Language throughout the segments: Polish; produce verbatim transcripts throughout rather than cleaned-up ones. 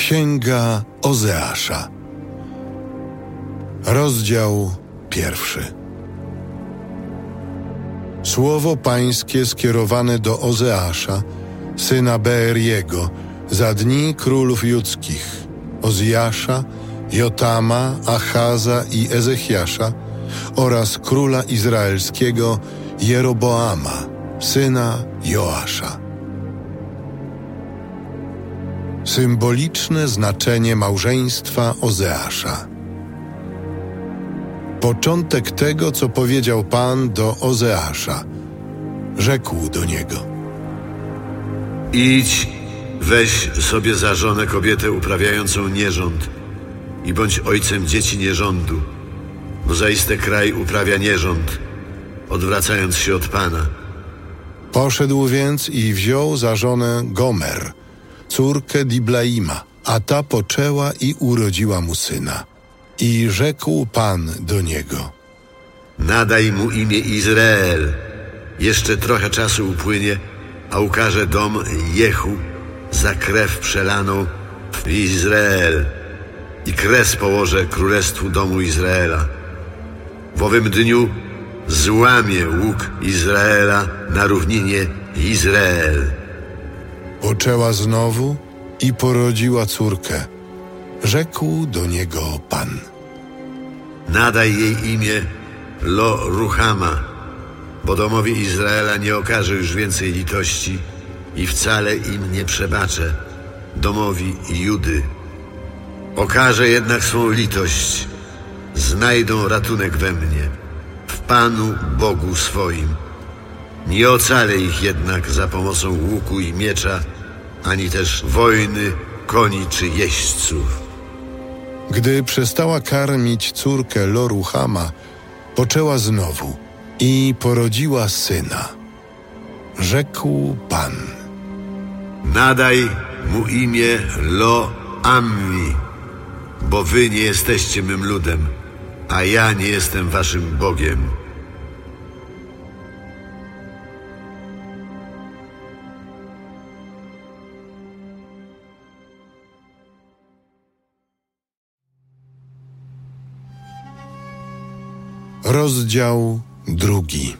Księga Ozeasza, rozdział pierwszy. Słowo Pańskie skierowane do Ozeasza, syna Beeriego, za dni królów judzkich, Ozjasza, Jotama, Achaza i Ezechiasza oraz króla izraelskiego Jeroboama, syna Joasza. Symboliczne znaczenie małżeństwa Ozeasza. Początek tego, co powiedział Pan do Ozeasza. Rzekł do niego: idź, weź sobie za żonę kobietę uprawiającą nierząd i bądź ojcem dzieci nierządu, bo zaiste kraj uprawia nierząd, odwracając się od Pana. Poszedł więc i wziął za żonę Gomer, córkę Diblaima, a ta poczęła i urodziła mu syna. I rzekł Pan do niego: nadaj mu imię Izrael. Jeszcze trochę czasu upłynie, a ukaże dom Jehu za krew przelaną w Izrael i kres położę królestwu domu Izraela. W owym dniu złamie łuk Izraela na równinie Izrael. Poczęła znowu i porodziła córkę. Rzekł do niego Pan: nadaj jej imię Lo-Ruhama, bo domowi Izraela nie okaże już więcej litości i wcale im nie przebaczę, domowi Judy. Okaże jednak swą litość, znajdą ratunek we mnie, w Panu Bogu swoim. Nie ocalę ich jednak za pomocą łuku i miecza, ani też wojny, koni czy jeźdźców. Gdy przestała karmić córkę Lo-Ruhama, poczęła znowu i porodziła syna. Rzekł Pan: nadaj mu imię Lo-Ammi, bo wy nie jesteście mym ludem, a ja nie jestem waszym Bogiem. Rozdział drugi.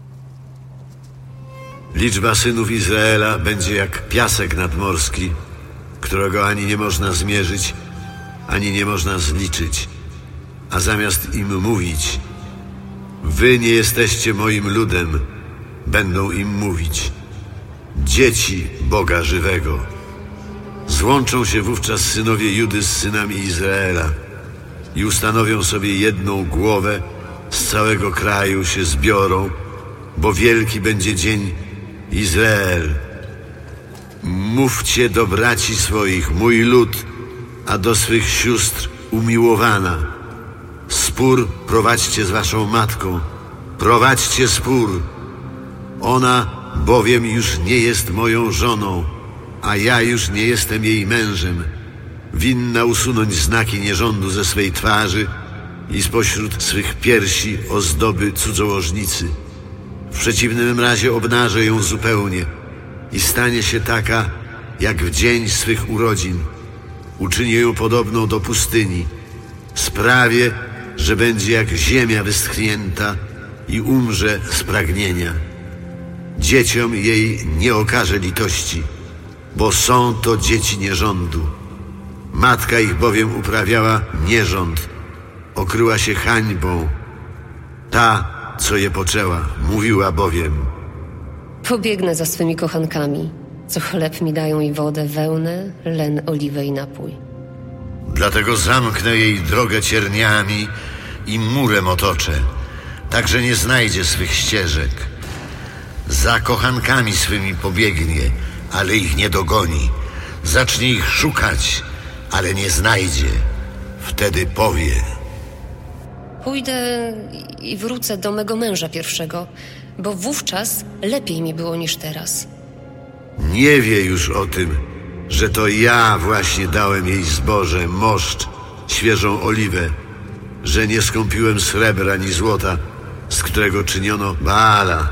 Liczba synów Izraela będzie jak piasek nadmorski, którego ani nie można zmierzyć, ani nie można zliczyć. A zamiast im mówić: wy nie jesteście moim ludem, będą im mówić: dzieci Boga żywego. Złączą się wówczas synowie Judy z synami Izraela i ustanowią sobie jedną głowę, z całego kraju się zbiorą, bo wielki będzie dzień Izrael. Mówcie do braci swoich: mój lud, a do swych sióstr: umiłowana. Spór prowadźcie z waszą matką, prowadźcie spór. Ona bowiem już nie jest moją żoną, a ja już nie jestem jej mężem. Winna usunąć znaki nierządu ze swej twarzy i spośród swych piersi ozdoby cudzołożnicy. W przeciwnym razie obnażę ją zupełnie i stanie się taka, jak w dzień swych urodzin. Uczynię ją podobną do pustyni. Sprawię, że będzie jak ziemia wyschnięta i umrze z pragnienia. Dzieciom jej nie okaże litości, bo są to dzieci nierządu. Matka ich bowiem uprawiała nierząd, okryła się hańbą. Ta, co je poczęła, mówiła bowiem: pobiegnę za swymi kochankami, co chleb mi dają i wodę, wełnę, len, oliwę i napój. Dlatego zamknę jej drogę cierniami i murem otoczę, tak że nie znajdzie swych ścieżek. Za kochankami swymi pobiegnie, ale ich nie dogoni. Zacznie ich szukać, ale nie znajdzie. Wtedy powie: pójdę i wrócę do mego męża pierwszego, bo wówczas lepiej mi było niż teraz. Nie wie już o tym, że to ja właśnie dałem jej zboże, moszcz, świeżą oliwę, że nie skąpiłem srebra ani złota, z którego czyniono Baala.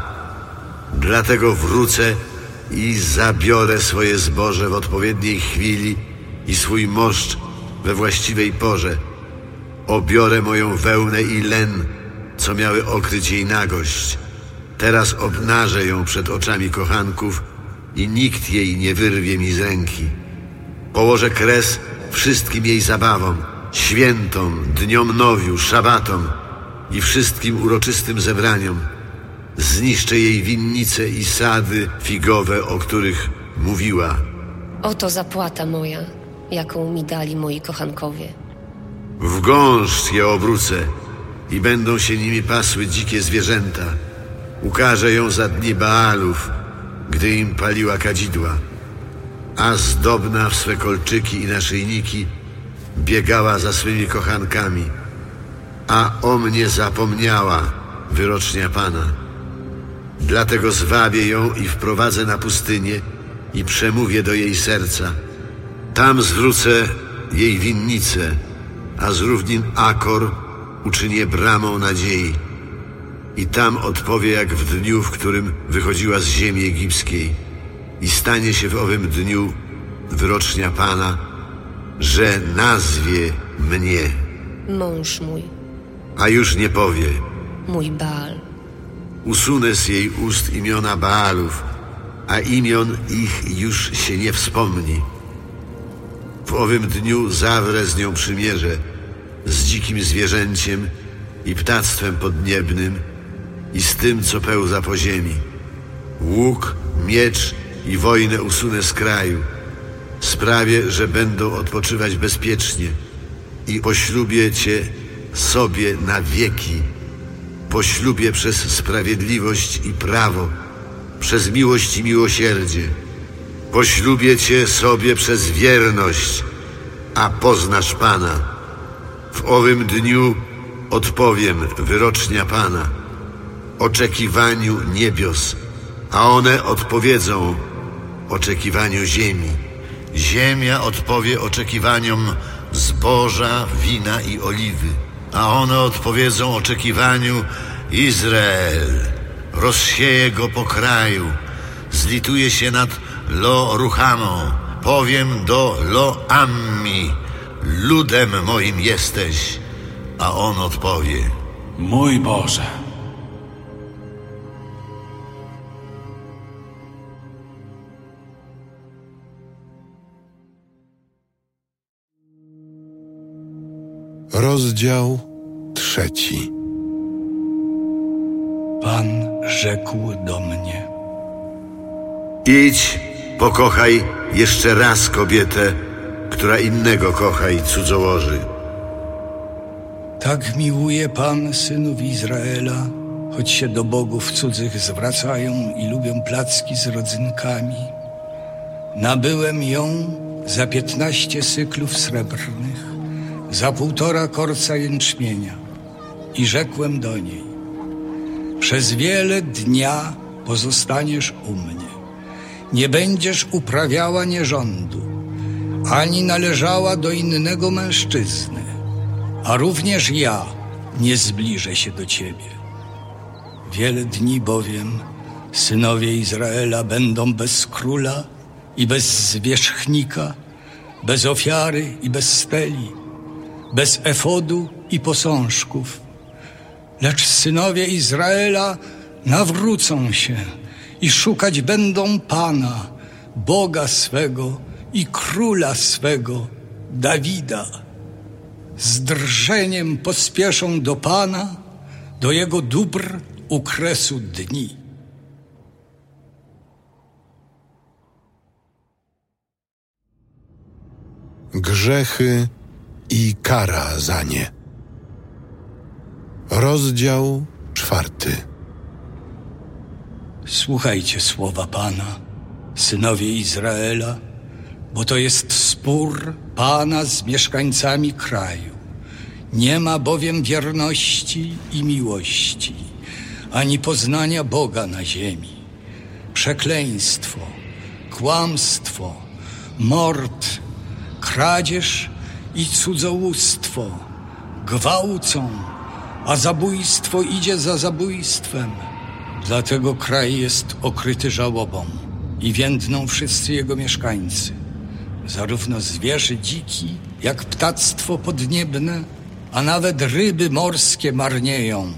Dlatego wrócę i zabiorę swoje zboże w odpowiedniej chwili i swój moszcz we właściwej porze. Obiorę moją wełnę i len, co miały okryć jej nagość. Teraz obnażę ją przed oczami kochanków i nikt jej nie wyrwie mi z ręki. Położę kres wszystkim jej zabawom, świętom, dniom nowiu, szabatom i wszystkim uroczystym zebraniom. Zniszczę jej winnice i sady figowe, o których mówiła. Oto zapłata moja, jaką mi dali moi kochankowie. W gąszcz je obrócę i będą się nimi pasły dzikie zwierzęta. Ukażę ją za dni Baalów, gdy im paliła kadzidła. A zdobna w swe kolczyki i naszyjniki biegała za swymi kochankami. A o mnie zapomniała wyrocznia Pana. Dlatego zwabię ją i wprowadzę na pustynię i przemówię do jej serca. Tam zwrócę jej winnicę, a z równin Akor uczynię bramą nadziei. I tam odpowie jak w dniu, w którym wychodziła z ziemi egipskiej. I stanie się w owym dniu wyrocznia Pana, że nazwie mnie. Mąż mój, A już nie powie. mój Baal. Usunę z jej ust imiona Baalów, a imion ich już się nie wspomni. W owym dniu zawrę z nią przymierze, z dzikim zwierzęciem i ptactwem podniebnym i z tym, co pełza po ziemi. Łuk, miecz i wojnę usunę z kraju. Sprawię, że będą odpoczywać bezpiecznie i poślubię cię sobie na wieki. Poślubię przez sprawiedliwość i prawo, przez miłość i miłosierdzie. Poślubię cię sobie przez wierność, a poznasz Pana. W owym dniu odpowiem wyrocznia Pana, oczekiwaniu niebios, a one odpowiedzą oczekiwaniu ziemi. Ziemia odpowie oczekiwaniom zboża, wina i oliwy, a one odpowiedzą oczekiwaniu Izrael. Rozsieje go po kraju, zlituje się nad Lo Ruhamą. Powiem do Lo Ammi, ludem moim jesteś, a on odpowie: Mój Boże. Rozdział trzeci. Pan rzekł do mnie: Idź, pokochaj jeszcze raz kobietę, która innego kocha i cudzołoży. Tak miłuje Pan synów Izraela, choć się do bogów cudzych zwracają i lubią placki z rodzynkami. Nabyłem ją za piętnaście syklów srebrnych, za półtora korca jęczmienia i rzekłem do niej: przez wiele dnia pozostaniesz u mnie. Nie będziesz uprawiała nierządu, ani należała do innego mężczyzny, a również ja nie zbliżę się do ciebie. Wiele dni bowiem synowie Izraela będą bez króla i bez zwierzchnika, bez ofiary i bez steli, bez efodu i posążków. Lecz synowie Izraela nawrócą się i szukać będą Pana, Boga swego i Króla swego, Dawida. Z drżeniem pospieszą do Pana, do Jego dóbr u kresu dni. Grzechy i kara za nie. Rozdział czwarty. Słuchajcie słowa Pana, synowie Izraela, bo to jest spór Pana z mieszkańcami kraju. Nie ma bowiem wierności i miłości, ani poznania Boga na ziemi. Przekleństwo, kłamstwo, mord, kradzież i cudzołóstwo gwałcą, a zabójstwo idzie za zabójstwem. Dlatego kraj jest okryty żałobą i więdną wszyscy jego mieszkańcy. zarówno zwierzę dziki, jak ptactwo podniebne, a nawet ryby morskie marnieją.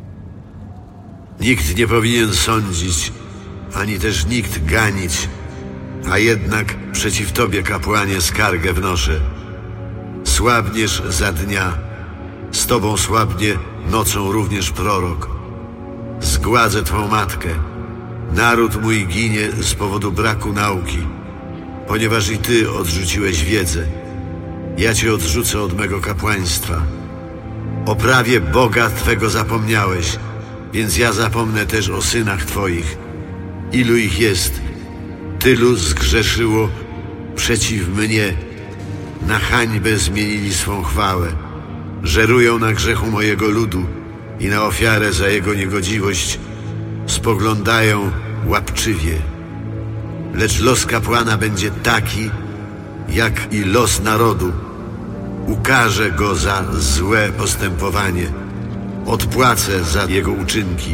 Nikt nie powinien sądzić, ani też nikt ganić, a jednak przeciw Tobie, kapłanie, skargę wnoszę. Słabniesz za dnia, z Tobą słabnie nocą również prorok. Zgładzę Twą matkę. Naród mój ginie z powodu braku nauki, ponieważ i Ty odrzuciłeś wiedzę. Ja Cię odrzucę od mego kapłaństwa. O prawie Boga Twego zapomniałeś, więc ja zapomnę też o synach Twoich. Ilu ich jest? Tylu zgrzeszyło przeciw mnie. Na hańbę zmienili swą chwałę. Żerują na grzechu mojego ludu i na ofiarę za jego niegodziwość spoglądają łapczywie. Lecz los kapłana będzie taki, jak i los narodu. Ukarzę go za złe postępowanie. Odpłacę za jego uczynki.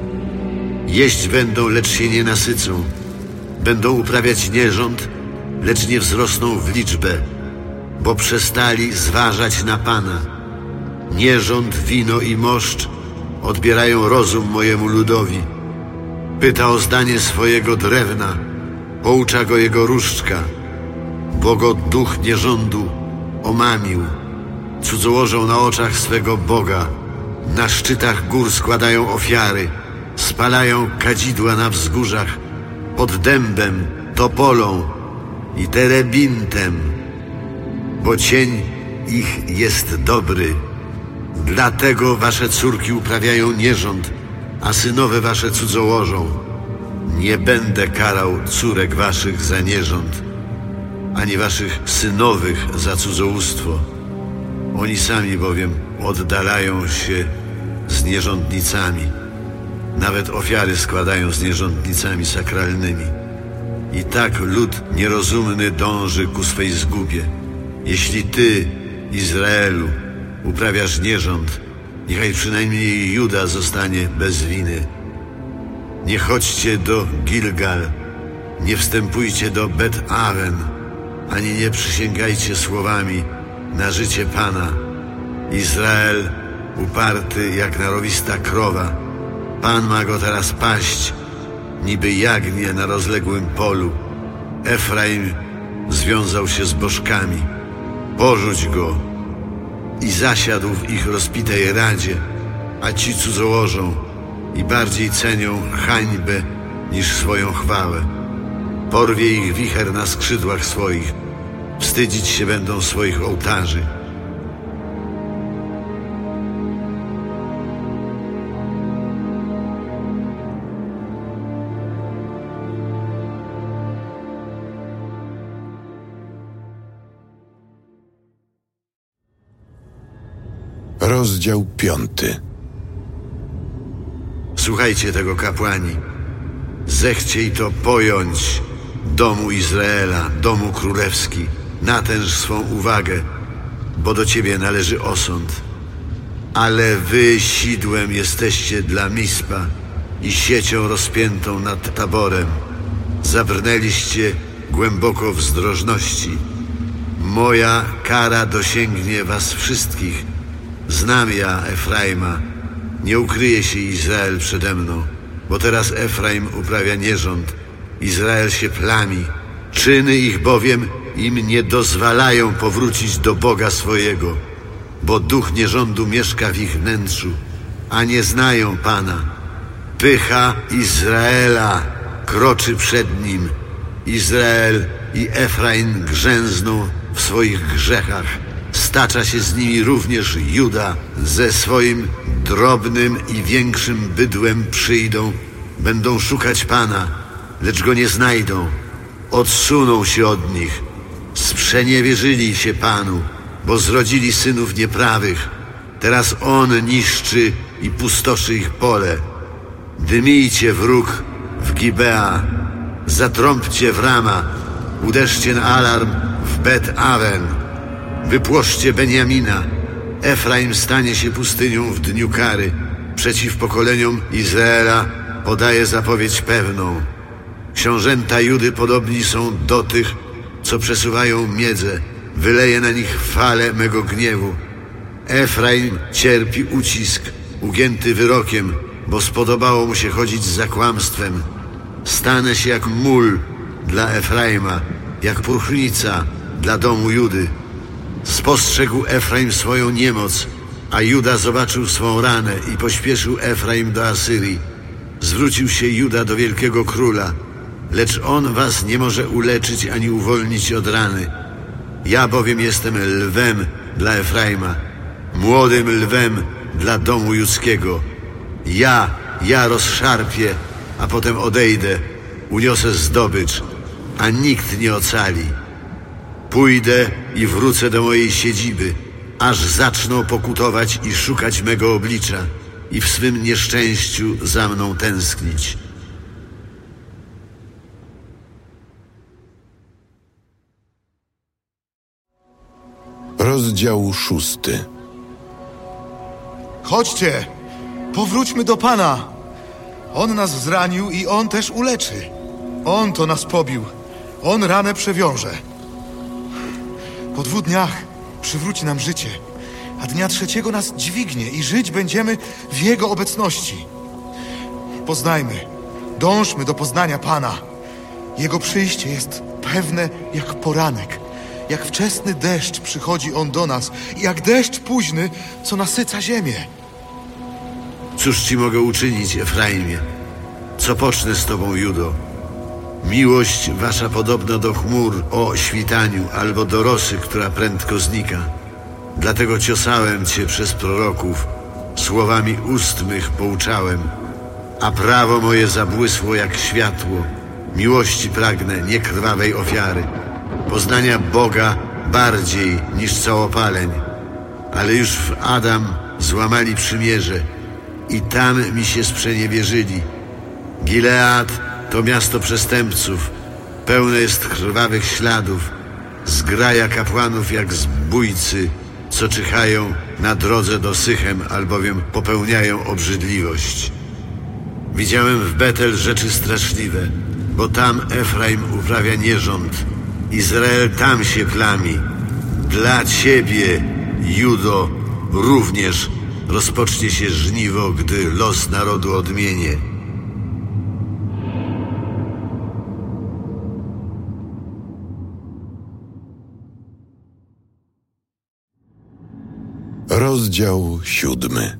Jeść będą, lecz się nie nasycą. Będą uprawiać nierząd, lecz nie wzrosną w liczbę, bo przestali zważać na Pana. Nierząd, wino i moszcz odbierają rozum mojemu ludowi. Pyta o zdanie swojego drewna, poucza go jego różdżka, bo go duch nierządu omamił. Cudzołożą na oczach swego Boga, na szczytach gór składają ofiary, spalają kadzidła na wzgórzach, pod dębem, topolą i terebintem, bo cień ich jest dobry. Dlatego wasze córki uprawiają nierząd, a synowe wasze cudzołożą. Nie będę karał córek waszych za nierząd, ani waszych synowych za cudzołóstwo. Oni sami bowiem oddalają się z nierządnicami. Nawet ofiary składają z nierządnicami sakralnymi. I tak lud nierozumny dąży ku swej zgubie. Jeśli ty, Izraelu, uprawiasz nierząd, niechaj przynajmniej Juda zostanie bez winy. Nie chodźcie do Gilgal, nie wstępujcie do Bet-Awen, ani nie przysięgajcie słowami na życie Pana. Izrael uparty jak narowista krowa. Pan ma go teraz paść, niby jagnię na rozległym polu. Efraim związał się z bożkami. Porzuć go i zasiadł w ich rozpitej radzie, a ci cudzołożą i bardziej cenią hańbę niż swoją chwałę. Porwie ich wicher na skrzydłach swoich, wstydzić się będą swoich ołtarzy. Rozdział piąty. Słuchajcie tego, kapłani. Zechciej to pojąć, domu Izraela, domu królewski. Natęż swą uwagę, bo do ciebie należy osąd. Ale wy sidłem jesteście dla Mispa i siecią rozpiętą nad Taborem. Zabrnęliście głęboko w zdrożności. Moja kara dosięgnie was wszystkich. Znam ja Efraima, nie ukryje się Izrael przede mną, bo teraz Efraim uprawia nierząd, Izrael się plami. Czyny ich bowiem im nie dozwalają powrócić do Boga swojego, bo duch nierządu mieszka w ich wnętrzu, a nie znają Pana. Pycha Izraela kroczy przed nim. Izrael i Efraim grzęzną w swoich grzechach. Stacza się z nimi również Juda. Ze swoim drobnym i większym bydłem przyjdą. Będą szukać Pana, lecz Go nie znajdą. Odsuną się od nich. Sprzeniewierzyli się Panu, bo zrodzili synów nieprawych. Teraz On niszczy i pustoszy ich pole. Dymijcie wróg w Gibea, zatrąbcie w Rama, uderzcie na alarm w Bet-Awen. Wypłoszcie Benjamina. Efraim stanie się pustynią w dniu kary. Przeciw pokoleniom Izraela podaje zapowiedź pewną. Książęta Judy podobni są do tych, co przesuwają miedzę, wyleję na nich falę mego gniewu. Efraim cierpi ucisk, ugięty wyrokiem, bo spodobało mu się chodzić za kłamstwem. Stanę się jak mól dla Efraima, jak próchnica dla domu Judy. Spostrzegł Efraim swoją niemoc, a Juda zobaczył swą ranę i pośpieszył Efraim do Asyrii. Zwrócił się Juda do wielkiego króla, lecz on was nie może uleczyć ani uwolnić od rany. Ja bowiem jestem lwem dla Efraima, młodym lwem dla domu judzkiego. Ja, ja rozszarpię, a potem odejdę, uniosę zdobycz, a nikt nie ocali. Pójdę i wrócę do mojej siedziby, aż zaczną pokutować i szukać mego oblicza i w swym nieszczęściu za mną tęsknić. Rozdział szósty. Chodźcie, powróćmy do Pana. On nas zranił i On też uleczy. On to nas pobił. On ranę przewiąże. Po dwóch dniach przywróci nam życie, a dnia trzeciego nas dźwignie i żyć będziemy w Jego obecności. Poznajmy, dążmy do poznania Pana. Jego przyjście jest pewne jak poranek. Jak wczesny deszcz przychodzi On do nas, jak deszcz późny, co nasyca ziemię. Cóż ci mogę uczynić, Efraimie? Co pocznę z tobą, Judo? Miłość wasza podobna do chmur o świtaniu albo do rosy, która prędko znika. Dlatego ciosałem cię przez proroków, słowami ust mych pouczałem, a prawo moje zabłysło jak światło. Miłości pragnę, nie krwawej ofiary, poznania Boga bardziej niż całopaleń. Ale już w Adam złamali przymierze i tam mi się sprzeniewierzyli. Gilead to miasto przestępców, pełne jest krwawych śladów, zgraja kapłanów jak zbójcy, co czyhają na drodze do Sychem, albowiem popełniają obrzydliwość. Widziałem w Betel rzeczy straszliwe, bo tam Efraim uprawia nierząd, Izrael tam się plami. Dla ciebie, Judo, również rozpocznie się żniwo, gdy los narodu odmienię. Rozdział siódmy.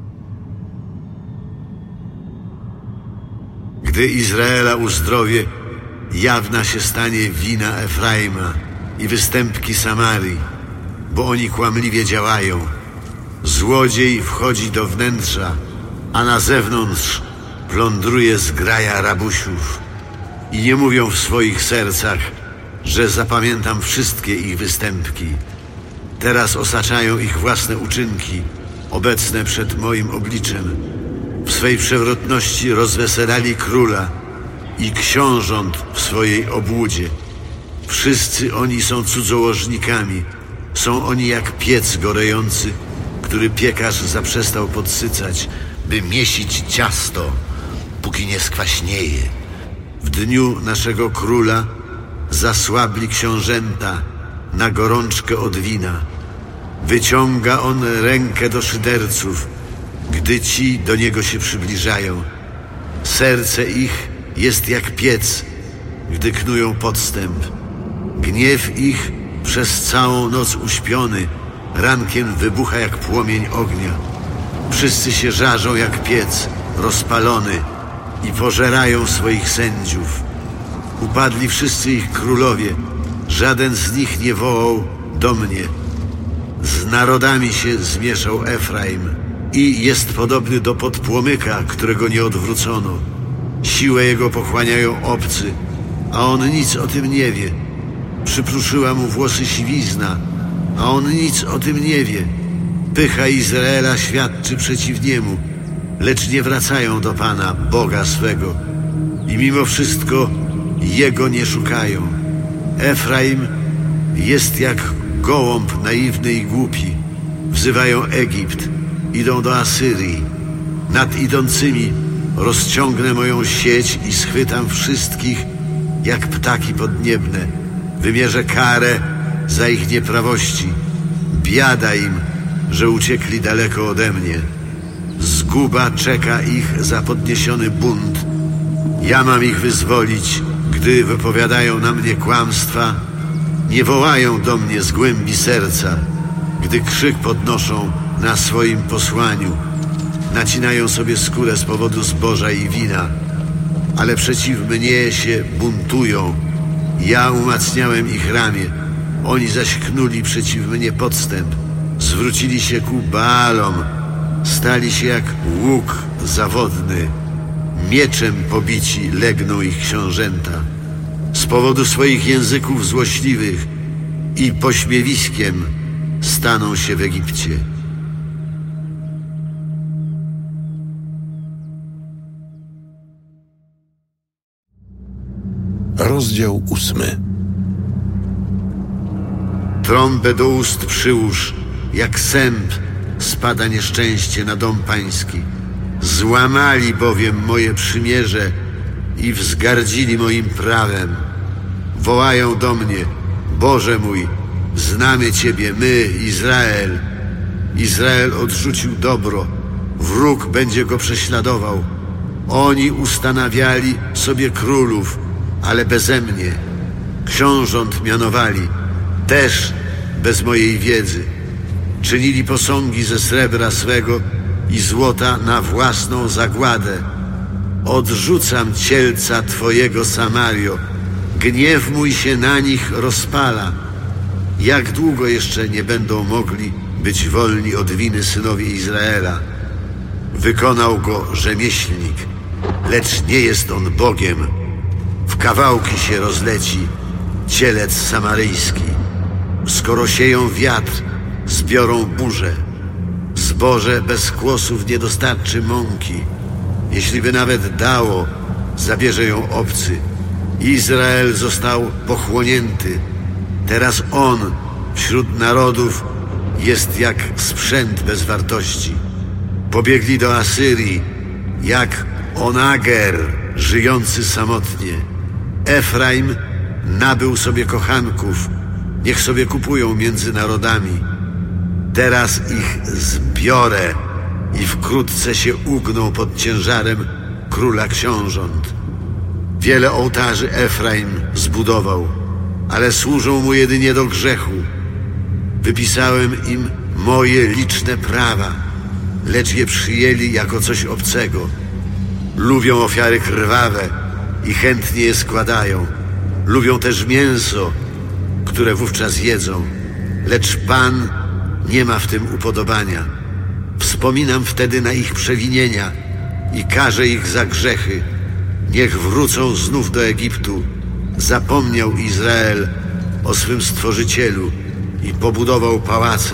Gdy Izraela uzdrowię, jawna się stanie wina Efraima i występki Samarii, bo oni kłamliwie działają. Złodziej wchodzi do wnętrza, a na zewnątrz plądruje zgraja rabusiów. I nie mówią w swoich sercach, że zapamiętam wszystkie ich występki. Teraz osaczają ich własne uczynki, obecne przed moim obliczem. W swej przewrotności rozweselali króla i książąt w swojej obłudzie. Wszyscy oni są cudzołożnikami. Są oni jak piec gorejący, który piekarz zaprzestał podsycać, by miesić ciasto, póki nie skwaśnieje. W dniu naszego króla zasłabli książęta na gorączkę od wina. Wyciąga on rękę do szyderców, gdy ci do niego się przybliżają. Serce ich jest jak piec, gdy knują podstęp. Gniew ich przez całą noc uśpiony rankiem wybucha jak płomień ognia. Wszyscy się żarzą jak piec rozpalony i pożerają swoich sędziów. Upadli wszyscy ich królowie, żaden z nich nie wołał do mnie. Z narodami się zmieszał Efraim i jest podobny do podpłomyka, którego nie odwrócono. Siłę jego pochłaniają obcy, a on nic o tym nie wie. Przypruszyła mu włosy siwizna, a on nic o tym nie wie. Pycha Izraela świadczy przeciw niemu, lecz nie wracają do Pana, Boga swego. I mimo wszystko Jego nie szukają. Efraim jest jak gołąb naiwny i głupi. Wzywają Egipt, idą do Asyrii. Nad idącymi rozciągnę moją sieć i schwytam wszystkich jak ptaki podniebne. Wymierzę karę za ich nieprawości. Biada im, że uciekli daleko ode mnie. Zguba czeka ich za podniesiony bunt. Ja mam ich wyzwolić, gdy wypowiadają na mnie kłamstwa. Nie wołają do mnie z głębi serca, gdy krzyk podnoszą na swoim posłaniu. Nacinają sobie skórę z powodu zboża i wina, ale przeciw mnie się buntują. Ja umacniałem ich ramię, oni zaś knuli przeciw mnie podstęp. Zwrócili się ku Baalom, stali się jak łuk zawodny. Mieczem pobici legną ich książęta. Z powodu swoich języków złośliwych i pośmiewiskiem staną się w Egipcie. Rozdział ósmy. Trąbę do ust przyłóż, jak sęp spada nieszczęście na dom pański. Złamali bowiem moje przymierze i wzgardzili moim prawem. Wołają do mnie: Boże mój, znamy Ciebie, my, Izrael. Izrael odrzucił dobro, wróg będzie go prześladował. Oni ustanawiali sobie królów, ale beze mnie. Książąt mianowali, też bez mojej wiedzy. Czynili posągi ze srebra swego i złota na własną zagładę. Odrzucam cielca Twojego, Samario. Gniew mój się na nich rozpala. Jak długo jeszcze nie będą mogli być wolni od winy synowie Izraela? Wykonał go rzemieślnik, lecz nie jest on Bogiem. W kawałki się rozleci cielec samaryjski. Skoro sieją wiatr, zbiorą burzę. Zboże bez kłosów nie dostarczy mąki. Jeśli by nawet dało, zabierze ją obcy. Izrael został pochłonięty. Teraz on wśród narodów jest jak sprzęt bez wartości. Pobiegli do Asyrii, jak onager żyjący samotnie. Efraim nabył sobie kochanków, niech sobie kupują między narodami. Teraz ich zbiorę i wkrótce się ugną pod ciężarem króla książąt. Wiele ołtarzy Efraim zbudował, ale służą mu jedynie do grzechu. Wypisałem im moje liczne prawa, lecz je przyjęli jako coś obcego. Lubią ofiary krwawe i chętnie je składają. Lubią też mięso, które wówczas jedzą, lecz Pan nie ma w tym upodobania. Wspominam wtedy na ich przewinienia i karzę ich za grzechy. Niech wrócą znów do Egiptu. Zapomniał Izrael o swym Stworzycielu i pobudował pałace.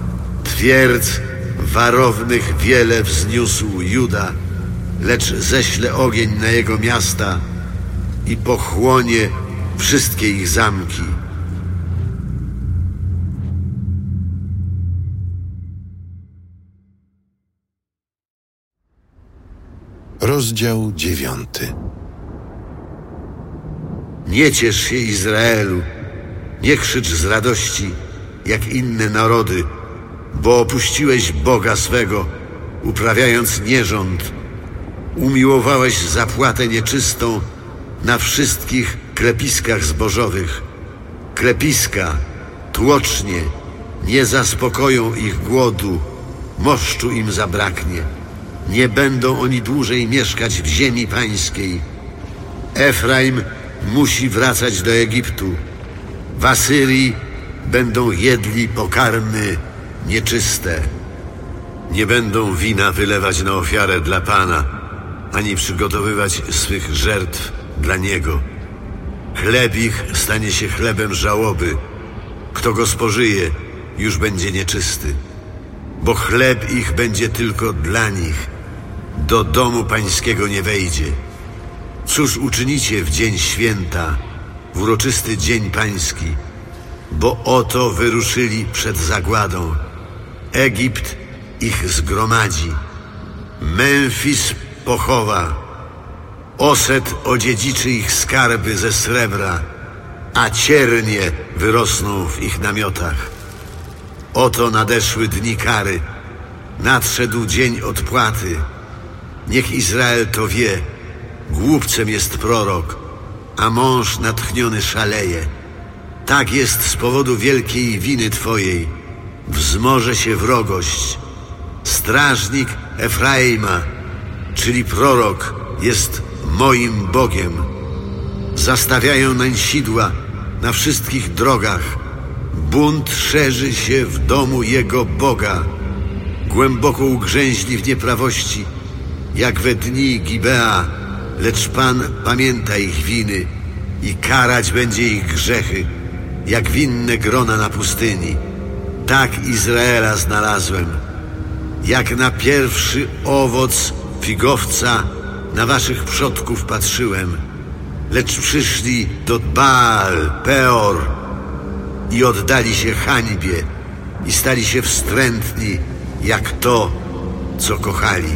Twierdz warownych wiele wzniósł Juda, lecz ześlę ogień na jego miasta i pochłonie wszystkie ich zamki. Rozdział dziewiąty. Nie ciesz się, Izraelu, nie krzycz z radości, jak inne narody, bo opuściłeś Boga swego, uprawiając nierząd. Umiłowałeś zapłatę nieczystą na wszystkich klepiskach zbożowych. Klepiska, tłocznie, nie zaspokoją ich głodu, moszczu im zabraknie. Nie będą oni dłużej mieszkać w ziemi pańskiej. Efraim musi wracać do Egiptu. W Asyrii będą jedli pokarmy nieczyste. Nie będą wina wylewać na ofiarę dla Pana, ani przygotowywać swych żertw dla Niego. Chleb ich stanie się chlebem żałoby. Kto go spożyje, już będzie nieczysty. Bo chleb ich będzie tylko dla nich. Do domu pańskiego nie wejdzie. Cóż uczynicie w dzień święta, w uroczysty dzień pański? Bo oto wyruszyli przed zagładą. Egipt ich zgromadzi. Memfis pochowa. Oset odziedziczy ich skarby ze srebra. a ciernie wyrosną w ich namiotach. Oto nadeszły dni kary, nadszedł dzień odpłaty. Niech Izrael to wie, głupcem jest prorok, a mąż natchniony szaleje. Tak jest z powodu wielkiej winy twojej, wzmoże się wrogość. Strażnik Efraima, czyli prorok, jest moim Bogiem. Zastawiają nań sidła na wszystkich drogach. Bunt szerzy się w domu jego Boga. Głęboko ugrzęźli w nieprawości, jak we dni Gibea, lecz Pan pamięta ich winy i karać będzie ich grzechy, jak winne grona na pustyni. Tak Izraela znalazłem, jak na pierwszy owoc figowca na waszych przodków patrzyłem. Lecz przyszli do Baal, Peor i oddali się hańbie i stali się wstrętni, jak to, co kochali.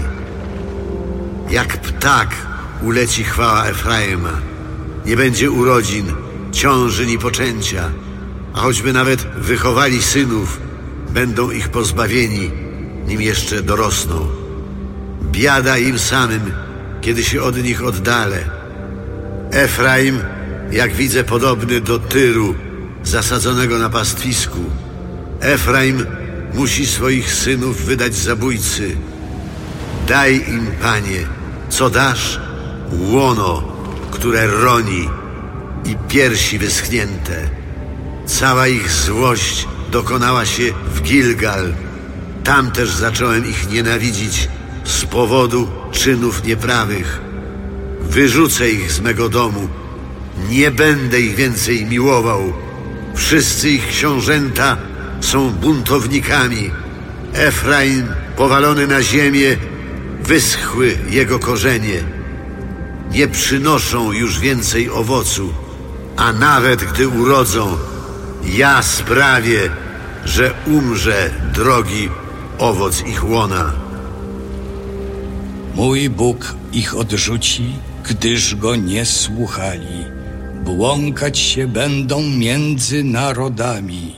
Jak ptak uleci chwała Efraima. Nie będzie urodzin, ciąży ni poczęcia, a choćby nawet wychowali synów, będą ich pozbawieni, nim jeszcze dorosną. Biada im samym, kiedy się od nich oddalę. Efraim, jak widzę, podobny do Tyru, zasadzonego na pastwisku. Efraim musi swoich synów wydać zabójcy. Daj im, Panie, co dasz? Łono, które roni i piersi wyschnięte. Cała ich złość dokonała się w Gilgal. Tam też zacząłem ich nienawidzić z powodu czynów nieprawych. Wyrzucę ich z mego domu. Nie będę ich więcej miłował. Wszyscy ich książęta są buntownikami. Efraim powalony na ziemię, wyschły jego korzenie. Nie przynoszą już więcej owocu, a nawet gdy urodzą, ja sprawię, że umrze drogi owoc ich łona. Mój Bóg ich odrzuci, gdyż go nie słuchali. Błąkać się będą między narodami.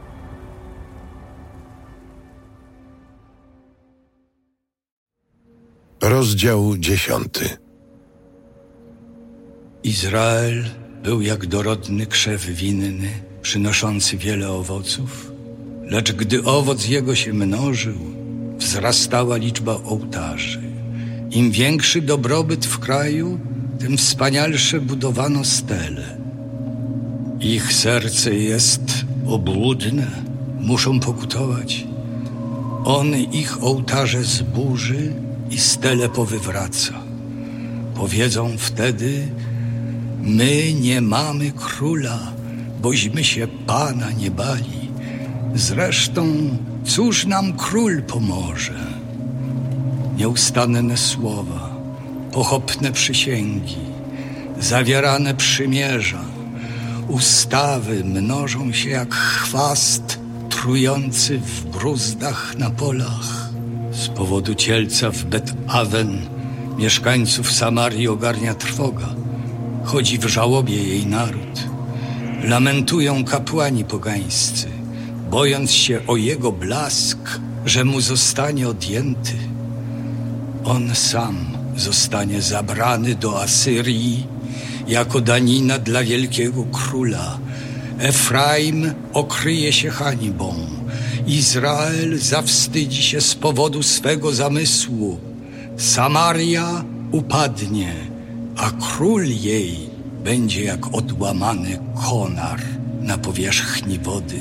Rozdział dziesiąty. Izrael był jak dorodny krzew winny, przynoszący wiele owoców, lecz gdy owoc jego się mnożył, wzrastała liczba ołtarzy. Im większy dobrobyt w kraju, tym wspanialsze budowano stele. Ich serce jest obłudne, muszą pokutować. On ich ołtarze zburzy i stele powywraca. Powiedzą wtedy: my nie mamy króla, bośmy się Pana nie bali. Zresztą cóż nam król pomoże? Nieustanne słowa, pochopne przysięgi, zawierane przymierza, ustawy mnożą się jak chwast trujący w bruzdach na polach. Z powodu cielca w Bet-Awen mieszkańców Samarii ogarnia trwoga. Chodzi w żałobie jej naród. Lamentują kapłani pogańscy, bojąc się o jego blask, że mu zostanie odjęty. On sam zostanie zabrany do Asyrii jako danina dla wielkiego króla. Efraim okryje się hańbą. Izrael zawstydzi się z powodu swego zamysłu. Samaria upadnie, a król jej będzie jak odłamany konar na powierzchni wody.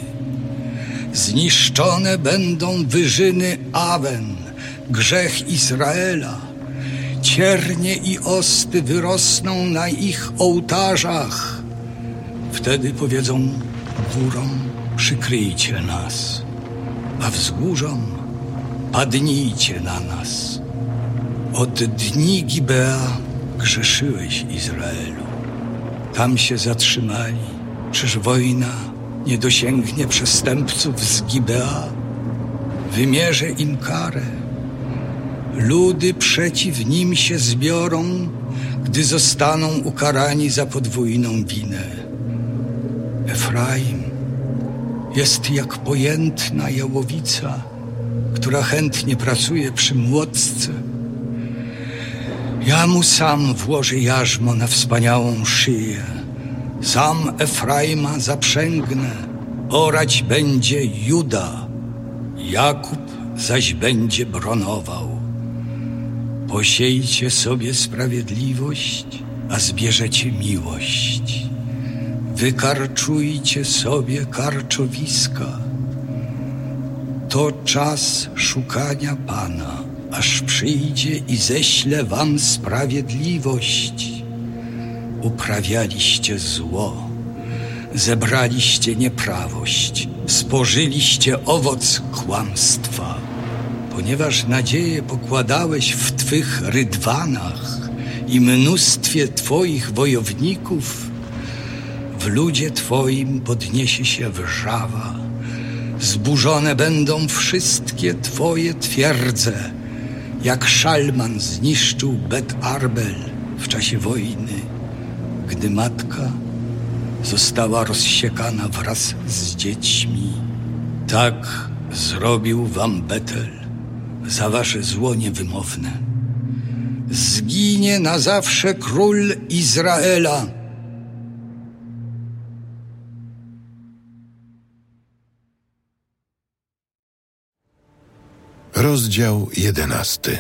Zniszczone będą wyżyny Awen, grzech Izraela. Ciernie i osty wyrosną na ich ołtarzach. Wtedy powiedzą górom: przykryjcie nas, a wzgórzom: padnijcie na nas. Od dni Gibea grzeszyłeś, Izraelu. Tam się zatrzymali. Czyż wojna nie dosięgnie przestępców z Gibea? Wymierzę im karę. Ludy przeciw nim się zbiorą, gdy zostaną ukarani za podwójną winę. Efraim jest jak pojętna jałowica, która chętnie pracuje przy młotce. Ja mu sam włożę jarzmo na wspaniałą szyję. Sam Efraima zaprzęgnę, orać będzie Juda, Jakub zaś będzie bronował. Posiejcie sobie sprawiedliwość, a zbierzecie miłość. Wykarczujcie sobie karczowiska. To czas szukania Pana, aż przyjdzie i ześle wam sprawiedliwość. Uprawialiście zło, zebraliście nieprawość, spożyliście owoc kłamstwa. Ponieważ nadzieję pokładałeś w Twych rydwanach i mnóstwie Twoich wojowników, w ludzie Twoim podniesie się wrzawa. Zburzone będą wszystkie Twoje twierdze, jak Szalman zniszczył Bet Arbel w czasie wojny, gdy matka została rozsiekana wraz z dziećmi. Tak zrobił wam Betel za wasze zło niewymowne. Zginie na zawsze król Izraela. Rozdział jedenasty.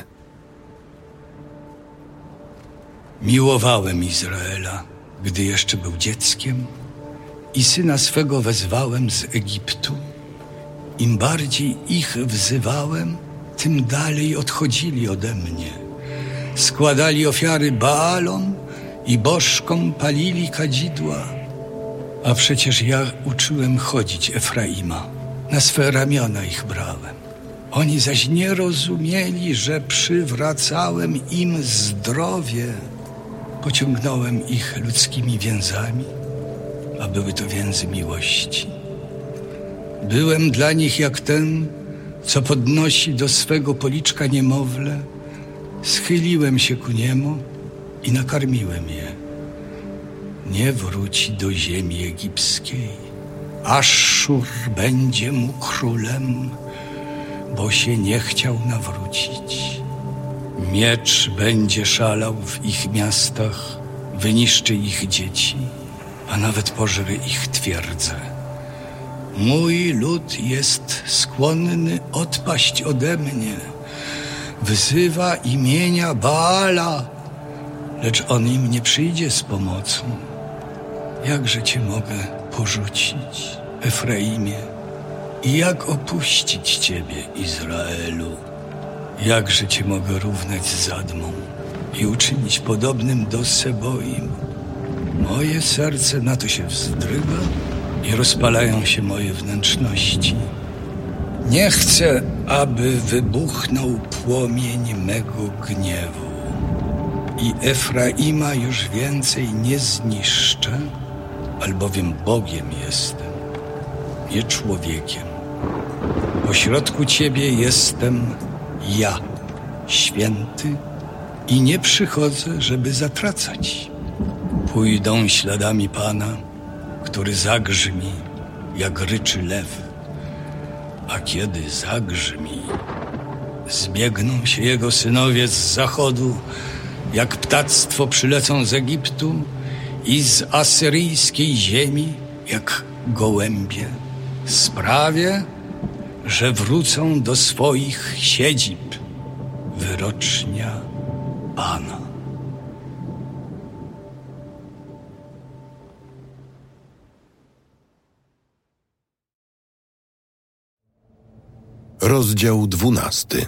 Miłowałem Izraela, gdy jeszcze był dzieckiem, i syna swego wezwałem z Egiptu. Im bardziej ich wzywałem, tym dalej odchodzili ode mnie. Składali ofiary Baalom i bożkom palili kadzidła. A przecież ja uczyłem chodzić Efraima, na swe ramiona ich brałem. Oni zaś nie rozumieli, że przywracałem im zdrowie. Pociągnąłem ich ludzkimi więzami, a były to więzy miłości. Byłem dla nich jak ten, co podnosi do swego policzka niemowlę. Schyliłem się ku niemu i nakarmiłem je. Nie wróci do ziemi egipskiej. Aszszur będzie mu królem, bo się nie chciał nawrócić. Miecz będzie szalał w ich miastach, wyniszczy ich dzieci, a nawet pożre ich twierdze. Mój lud jest skłonny odpaść ode mnie. Wzywa imienia Baala, lecz on im nie przyjdzie z pomocą. Jakże cię mogę porzucić, Efraimie? I jak opuścić ciebie, Izraelu? Jakże cię mogę równać z Zadmą i uczynić podobnym do Seboim? Moje serce na to się wzdryga i rozpalają się moje wnętrzności. Nie chcę, aby wybuchnął płomień mego gniewu i Efraima już więcej nie zniszczę, albowiem Bogiem jestem, nie człowiekiem. Pośrodku Ciebie jestem ja, święty, i nie przychodzę, żeby zatracać. Pójdą śladami Pana, który zagrzmi, jak ryczy lew. A kiedy zagrzmi, zbiegną się jego synowie z zachodu, jak ptactwo przylecą z Egiptu i z asyryjskiej ziemi, jak gołębie. Sprawię, że wrócą do swoich siedzib. Wyrocznia Pana. Rozdział dwunasty.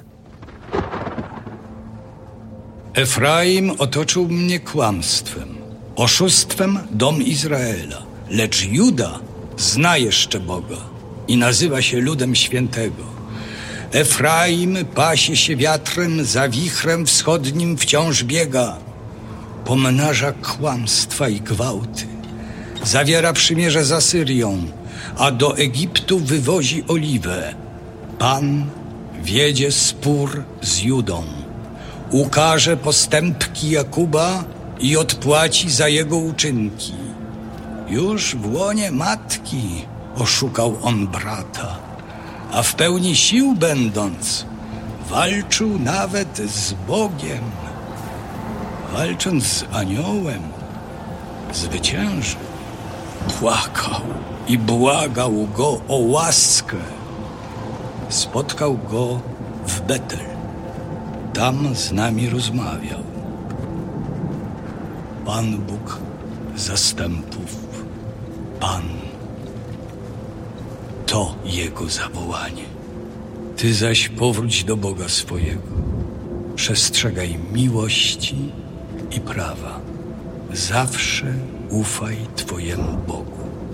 Efraim otoczył mnie kłamstwem, oszustwem dom Izraela, lecz Juda zna jeszcze Boga i nazywa się ludem świętego. Efraim pasie się wiatrem, za wichrem wschodnim wciąż biega. Pomnaża kłamstwa i gwałty. Zawiera przymierze z Asyrią, a do Egiptu wywozi oliwę. Pan wiedzie spór z Judą. Ukaże postępki Jakuba i odpłaci za jego uczynki. Już w łonie matki oszukał on brata, a w pełni sił będąc, walczył nawet z Bogiem. Walcząc z aniołem, zwyciężył. Płakał i błagał go o łaskę. Spotkał go w Betel. Tam z nami rozmawiał. Pan Bóg zastępów, Pan. To Jego zawołanie. Ty zaś powróć do Boga swojego. Przestrzegaj miłości i prawa. Zawsze ufaj Twojemu Bogu.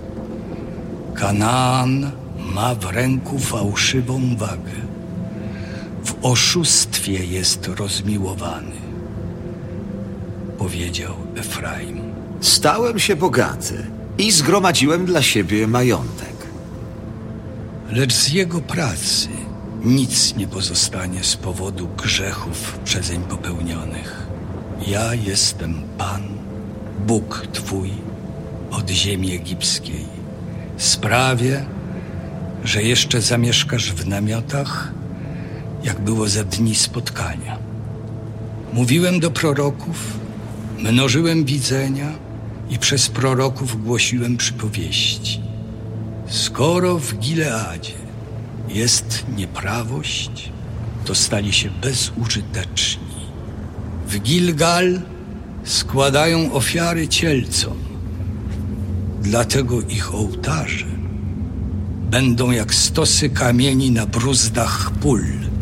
Kanaan ma w ręku fałszywą wagę. W oszustwie jest rozmiłowany, powiedział Efraim. Stałem się bogaty i zgromadziłem dla siebie majątek. Lecz z jego pracy nic nie pozostanie z powodu grzechów przezeń popełnionych. Ja jestem Pan, Bóg Twój, od ziemi egipskiej. Sprawię, że jeszcze zamieszkasz w namiotach, jak było za dni spotkania. Mówiłem do proroków, mnożyłem widzenia i przez proroków głosiłem przypowieści. Skoro w Gileadzie jest nieprawość, to stali się bezużyteczni. W Gilgal składają ofiary cielcom, dlatego ich ołtarze będą jak stosy kamieni na bruzdach pól.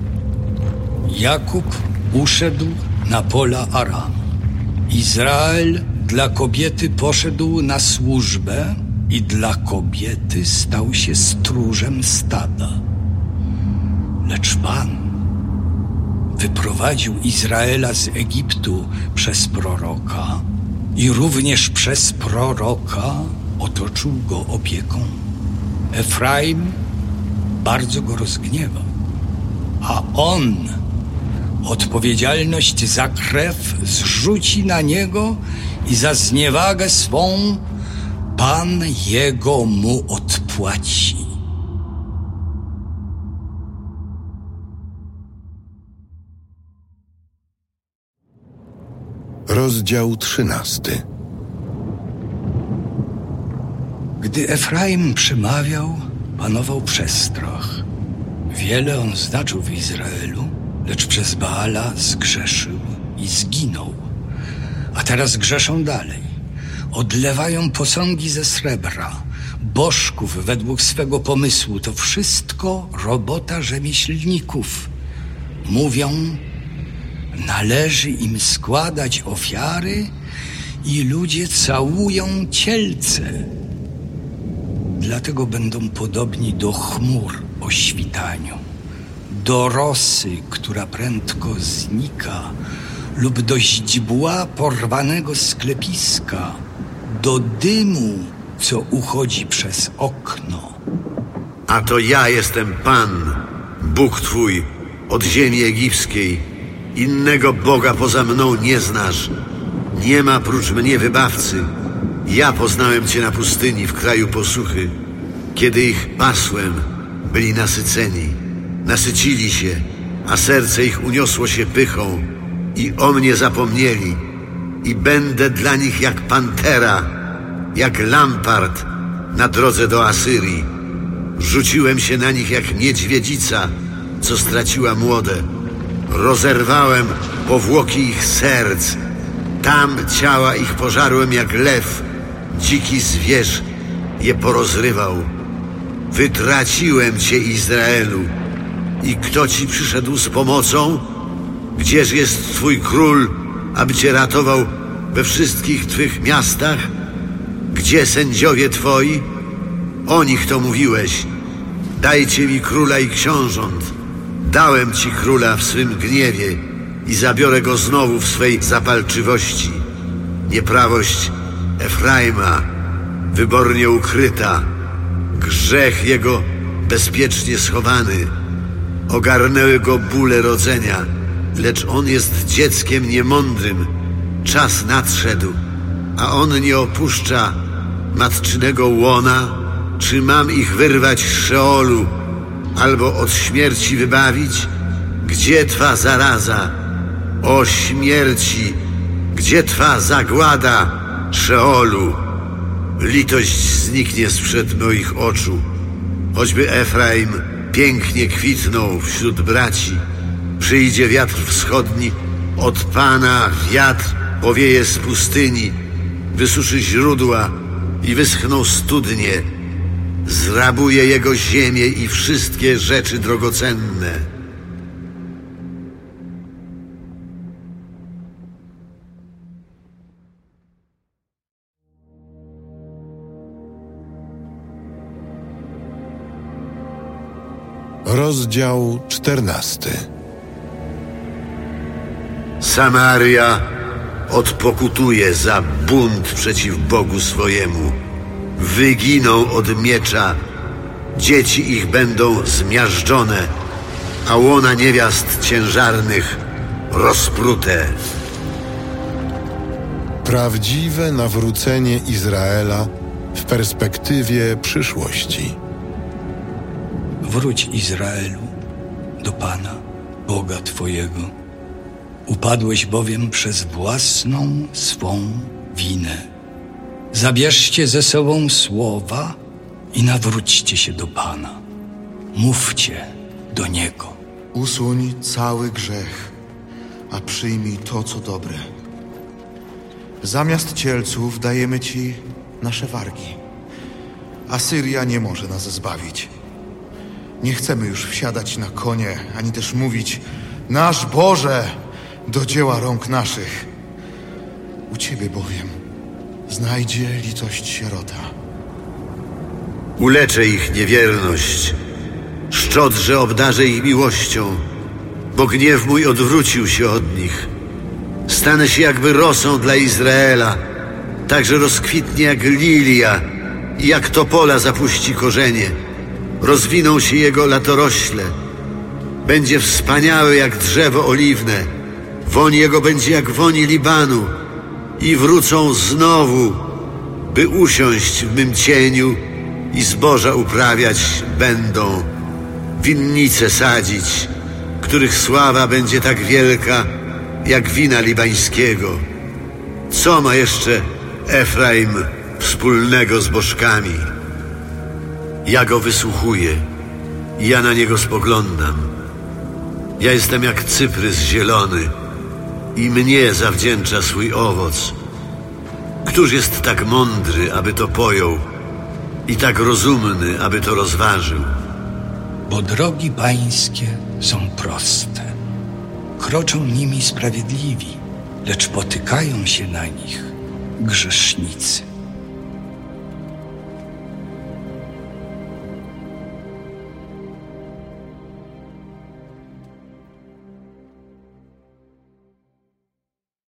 Jakub uszedł na pola Aramu. Izrael dla kobiety poszedł na służbę i dla kobiety stał się stróżem stada. Lecz Pan wyprowadził Izraela z Egiptu przez proroka i również przez proroka otoczył go opieką. Efraim bardzo go rozgniewał, a on odpowiedzialność za krew zrzuci na niego i za zniewagę swą Pan jego mu odpłaci. Rozdział trzynasty. Gdy Efraim przemawiał, panował przestrach. Wiele on znaczył w Izraelu, lecz przez Baala zgrzeszył i zginął. A teraz grzeszą dalej. Odlewają posągi ze srebra, bożków według swego pomysłu. To wszystko robota rzemieślników. Mówią, należy im składać ofiary i ludzie całują cielce. Dlatego będą podobni do chmur o świtaniu, do rosy, która prędko znika, lub do źdźbła porwanego sklepiska, do dymu, co uchodzi przez okno. A to ja jestem Pan, Bóg Twój, od ziemi egipskiej. Innego Boga poza mną nie znasz. Nie ma prócz mnie wybawcy. Ja poznałem Cię na pustyni, w kraju posuchy. Kiedy ich pasłem, byli nasyceni. Nasycili się, a serce ich uniosło się pychą. I o mnie zapomnieli. I będę dla nich jak pantera, jak lampart na drodze do Asyrii. Rzuciłem się na nich jak niedźwiedzica, co straciła młode. Rozerwałem powłoki ich serc. Tam ciała ich pożarłem jak lew. Dziki zwierz je porozrywał. Wytraciłem Cię, Izraelu. I kto Ci przyszedł z pomocą? Gdzież jest Twój król, aby Cię ratował we wszystkich Twych miastach? Gdzie sędziowie Twoi? O nich to mówiłeś. Dajcie mi króla i książąt. Dałem Ci króla w swym gniewie i zabiorę go znowu w swej zapalczywości. Nieprawość Efraima wybornie ukryta, grzech jego bezpiecznie schowany. Ogarnęły go bóle rodzenia, lecz on jest dzieckiem niemądrym. Czas nadszedł, a on nie opuszcza matczynego łona, czy mam ich wyrwać z Szeolu, albo od śmierci wybawić? Gdzie Twa zaraza, o śmierci? Gdzie Twa zagłada, Szeolu? Litość zniknie sprzed moich oczu, choćby Efraim pięknie kwitnął wśród braci. Przyjdzie wiatr wschodni, od Pana wiatr powieje z pustyni, wysuszy źródła i wyschną studnie, zrabuje jego ziemię i wszystkie rzeczy drogocenne. Rozdział czternasty. Samaria odpokutuje za bunt przeciw Bogu swojemu. Wyginą od miecza, dzieci ich będą zmiażdżone, a łona niewiast ciężarnych rozprute. Prawdziwe nawrócenie Izraela w perspektywie przyszłości. Wróć, Izraelu, do Pana, Boga Twojego. Upadłeś bowiem przez własną swą winę. Zabierzcie ze sobą słowa i nawróćcie się do Pana. Mówcie do Niego. Usuń cały grzech, a przyjmij to, co dobre. Zamiast cielców dajemy Ci nasze wargi. Asyria nie może nas zbawić. Nie chcemy już wsiadać na konie, ani też mówić: nasz Boże, do dzieła rąk naszych. U Ciebie bowiem znajdzie litość sierota. Uleczę ich niewierność, szczodrze obdarzę ich miłością, bo gniew mój odwrócił się od nich. Stanę się jakby rosą dla Izraela, także rozkwitnie jak lilia i jak topola zapuści korzenie. Rozwiną się jego latorośle. Będzie wspaniały jak drzewo oliwne. Woń jego będzie jak woń Libanu. I wrócą znowu, by usiąść w mym cieniu i zboża uprawiać będą. Winnice sadzić, których sława będzie tak wielka jak wina libańskiego. Co ma jeszcze Efraim wspólnego z bożkami? Ja go wysłuchuję i ja na niego spoglądam. Ja jestem jak cyprys zielony i mnie zawdzięcza swój owoc. Któż jest tak mądry, aby to pojął, i tak rozumny, aby to rozważył? Bo drogi Pańskie są proste. Kroczą nimi sprawiedliwi, lecz potykają się na nich grzesznicy.